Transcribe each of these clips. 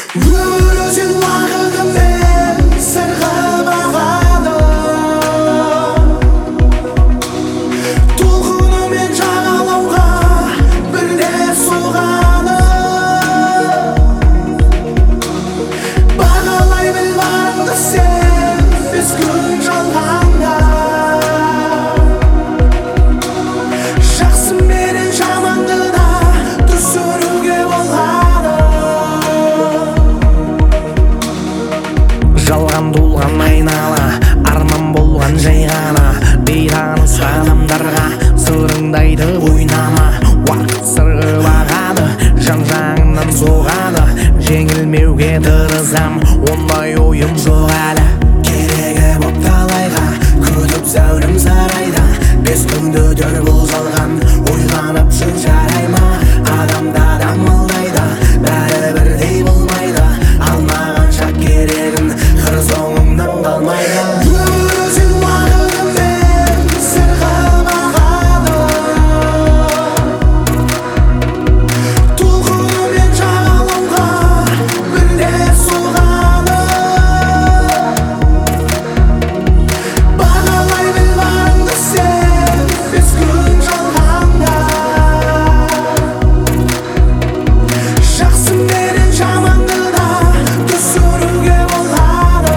Өмір өзен уақытымен сырғып ағады, толқынымен жағалауға бірде соғады. Бағалай біл барыңды сен бес күн жалғанда, жақсы менен жаманды да түсіруге болады. Жалған толған айнала, арман болған жай ғана, бейтаныс адамдарға сырыңды айтып ойнама. Уақыт сырғып ағады, жан-жағыңнан соғады, жеңілмеуге тырысам, ондай ойым жоқ әлі. Керегі боп талайға күтіп зәулім сарайда, бес күнді өтер бұл жалған, ойланып жүр жарай ма? Адамда дамылдайды, бәрі бірдей болмайды, алмағанша керегін қыр соңыңнан қалмайды. Өмір өзен уақытымен сырғып ағады, толқынымен жағалауға бірде соғады. Бағалай біл барыңды сен бес күн жалғанда, жақсы менен жаманды да түсіруге болады.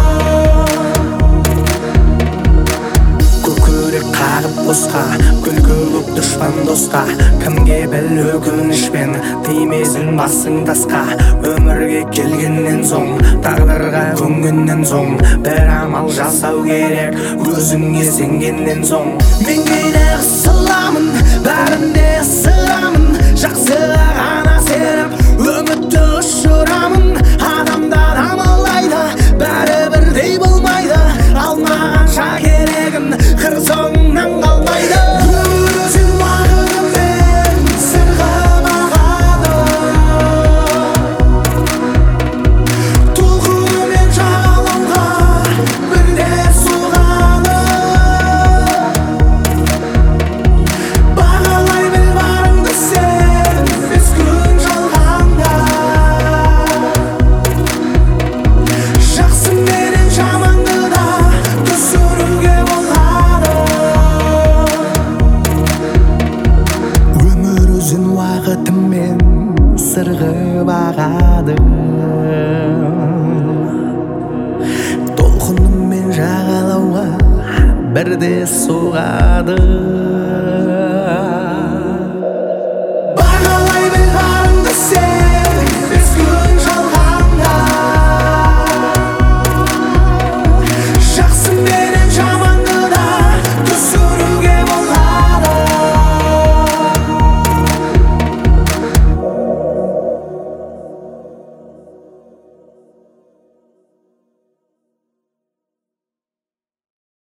Көкірек қағып босқа, күлкі көп дұшпан досқа, кімге біл өкінішпен тимесін басың тасқа. Өмірге келгеннен соң, тағдырға көнгеннен соң, бір амал жасау керек өзіңе сенгеннен соң. Мен кейде қысыламын, бәрінде сырамын, жақсыға ғана сеніп үмітті ұшырамын. Адамда дамылдайды, бәрі бірдей болмайды, алмағанша керегін қыр соңыңнан қалмайды. Өмір өзен уақытымен сырғып ағады, толқынымен жағалауға бірде соғады. Бағалай біл барыңды сен бес күн жалғанда, жақсы менен жаманды да түсіруге болады. Өмір өзін уақытымен сырғып ағады, толқынымен жағалауға бірде соғады.